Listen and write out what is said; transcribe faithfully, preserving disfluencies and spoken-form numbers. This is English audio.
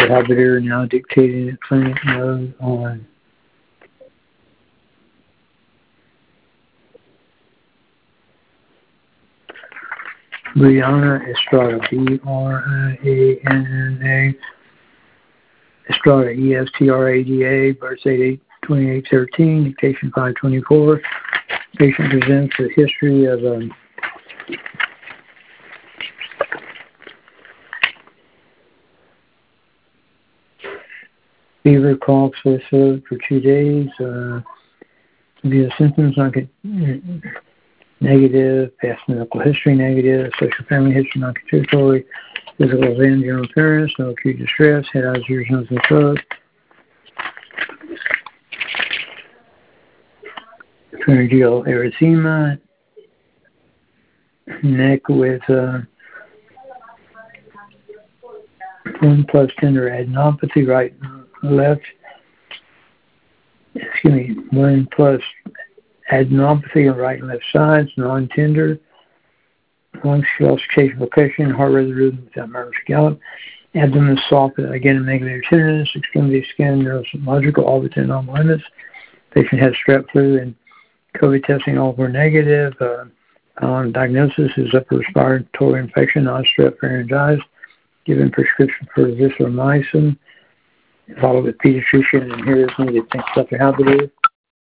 Habiter now dictating the clinic mode on. Brianna Estrada, B R I A N N A, Estrada, E S T R A D A, birth date eight twenty-eight thirteen, dictation five twenty-four. Patient presents a history of um, fever, cough, sore throat for two days. Uh, the symptoms not get, negative, past medical history negative, social family history non-contributory, physical exam, general appearance, no acute distress, head, eyes, ears, nose, and throat. Pharyngeal erythema, neck with uh, one plus tender adenopathy, right and left. Excuse me, one plus adenopathy on right and left sides, non-tender. Lung calcification, percussion, heart rate rhythm without murmur, gallop. Abdomen soft, again, negative tenderness, extremity skin, neurological, all within normal limits. Patient has strep flu and COVID testing all were negative. Uh, um, diagnosis is upper respiratory infection, non-strep pharyngitis. Given prescription for azithromycin. Followed with pediatrician, and here is needed. Thanks, Doctor Habiter.